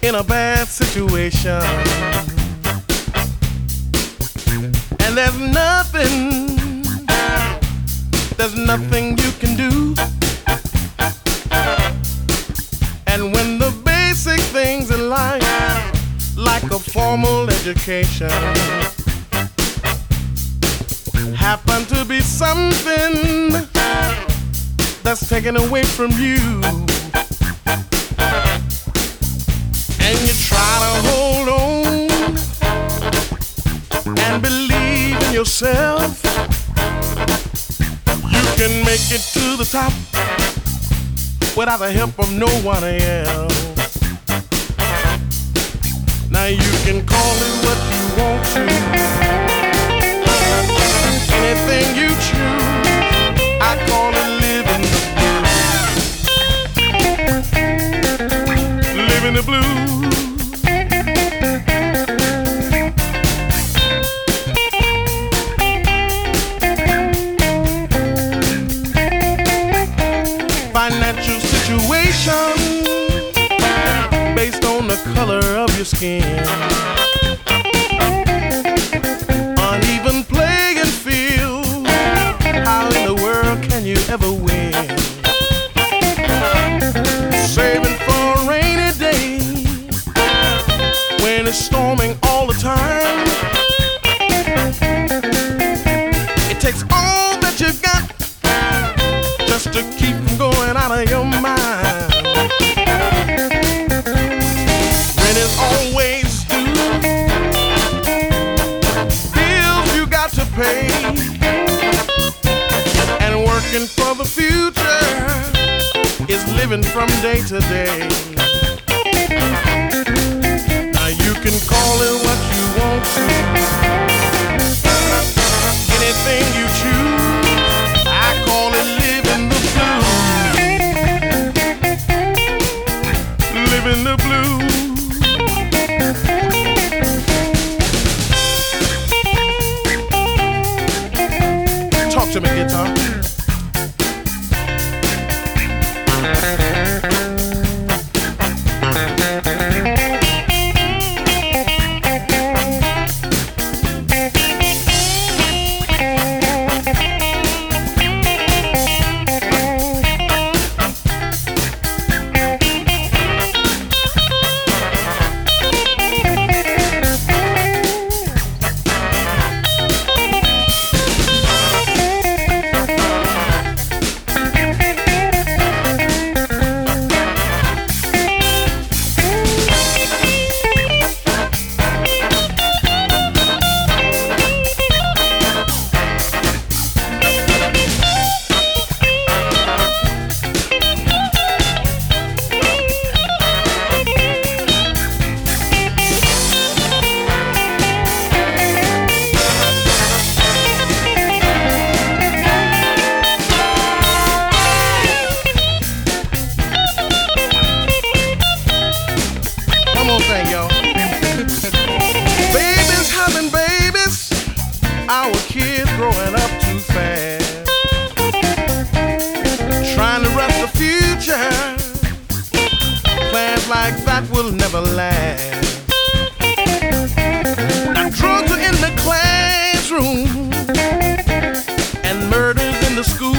in a bad situation, and there's nothing you can do. And when the basic things in life, like a formal education, happen to be something that's taken away from you, and you try to hold on and believe in yourself, you can make it to the top without the help of no one else. Now you can call it what you want to, anything you choose. I call it living the blues. Living the blues. Financial situation based on the color of your skin, uneven playing field, how in the world can you ever win? Saving for a rainy day when it's storming all the time. It takes all that you got just to keep from going out of your mind. Rent is always due, bills you got to pay, and working for the future is living from day to day. Now you can call it what you want to, anything you choose. I call it living the blues. Living the blues. Talk to me, guitar. Babies having babies, our kids growing up too fast, trying to rush the future. Plans like that will never last. Now drugs are in the classroom and murders in the school.